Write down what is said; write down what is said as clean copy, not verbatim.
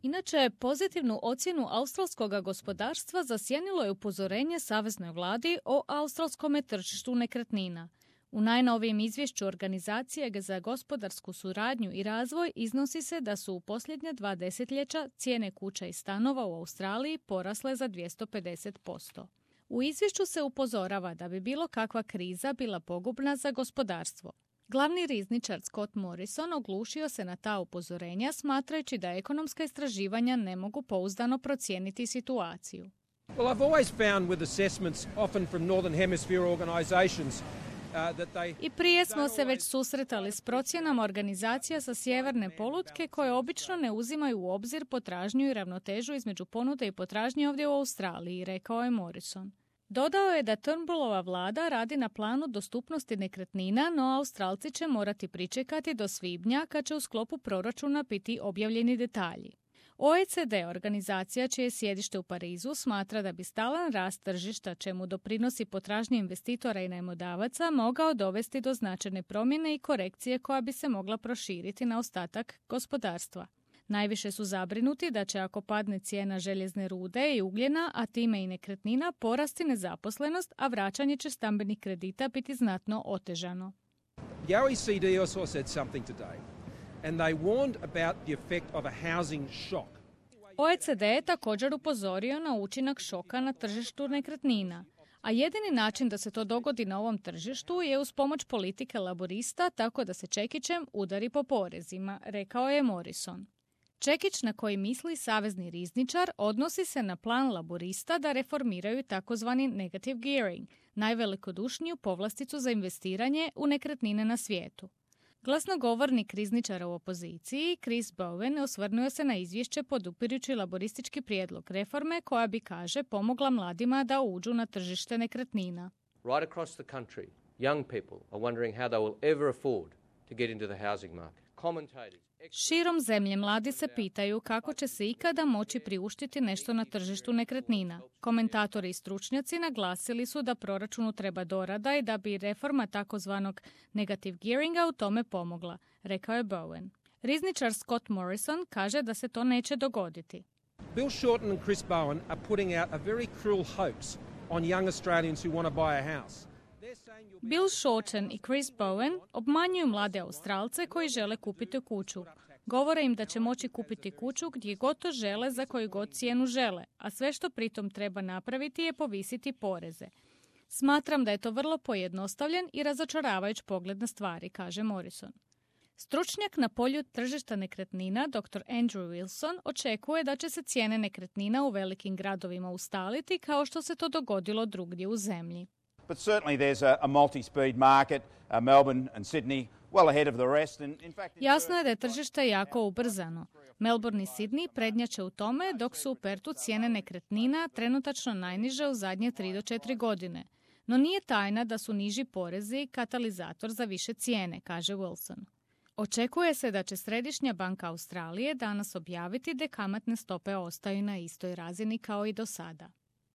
Inače, pozitivnu ocjenu australskog gospodarstva zasjenilo je upozorenje Saveznoj vladi o australskom tržištu nekretnina. U najnovijem izvješću Organizacije za gospodarsku suradnju i razvoj iznosi se da su u posljednja 2 desetljeća cijene kuća i stanova u Australiji porasle za 250%. U izvješću se upozorava da bi bilo kakva kriza bila pogubna za gospodarstvo. Glavni rizničar Scott Morrison oglušio se na ta upozorenja smatrajući da ekonomska istraživanja ne mogu pouzdano procijeniti situaciju. Well, I've always found with assessments often from Northern Hemisphere organizations I prije smo se već susretali s procjenama organizacija sa sjeverne polutke koje obično ne uzimaju u obzir potražnju i ravnotežu između ponude i potražnje ovdje u Australiji, rekao je Morrison. Dodao je da Turnbullova vlada radi na planu dostupnosti nekretnina, no Australci će morati pričekati do svibnja kad će u sklopu proračuna biti objavljeni detalji. OECD, organizacija čije je sjedište u Parizu, smatra da bi stalan rast tržišta, čemu doprinosi potražnje investitora i najmodavaca, mogao dovesti do značajne promjene i korekcije koja bi se mogla proširiti na ostatak gospodarstva. Najviše su zabrinuti da će ako padne cijena željezne rude i ugljena, a time i nekretnina, porasti nezaposlenost, a vraćanje će stambenih kredita biti znatno otežano. The OECD also said something today. And they warned about the effect of a housing shock. OECD je također upozorio na učinak šoka na tržištu nekretnina. A jedini način da se to dogodi na ovom tržištu je uz pomoć politike laborista tako da se čekićem udari po porezima, rekao je Morrison. Čekić na koji misli savezni rizničar odnosi se na plan laborista da reformiraju takozvani negative gearing, najvelikodušniju povlasticu za investiranje u nekretnine na svijetu. Glasnogovornik rizničara u opoziciji, Chris Bowen, osvrnuo se na izvješće podupirući laboristički prijedlog reforme koja bi, kaže, pomogla mladima da uđu na tržište nekretnina. Right across the country, young people are wondering how they will ever afford to get into the housing market. Širom zemlje mladi se pitaju kako će se ikada moći priuštiti nešto na tržištu nekretnina. Komentatori i stručnjaci naglasili su da proračunu treba dorada i da bi reforma takozvanog negative gearinga u tome pomogla, rekao je Bowen. Rizničar Scott Morrison kaže da se to neće dogoditi. Bill Shorten and Chris Bowen are putting out a very cruel hoax on young Australians who want to buy a house. Bill Shorten i Chris Bowen obmanjuju mlade Australce koji žele kupiti kuću. Govore im da će moći kupiti kuću gdje god to žele za koju god cijenu žele, a sve što pritom treba napraviti je povisiti poreze. Smatram da je to vrlo pojednostavljen i razočaravajuć pogled na stvari, kaže Morrison. Stručnjak na polju tržišta nekretnina, dr. Andrew Wilson, očekuje da će se cijene nekretnina u velikim gradovima ustaliti kao što se to dogodilo drugdje u zemlji. But certainly there's a multi-speed market, Melbourne and Sydney, well ahead of the rest. And in fact, jasno je da je tržište jako ubrzano. Melbourne i Sydney prednjače u tome, dok su u Pertu cijene nekretnina trenutačno najniže u zadnje 3 do 4 godine. No nije tajna da su niži porezi katalizator za više cijene, kaže Wilson. Očekuje se da će Središnja banka Australije danas objaviti da kamatne stope ostaju na istoj razini kao i do sada.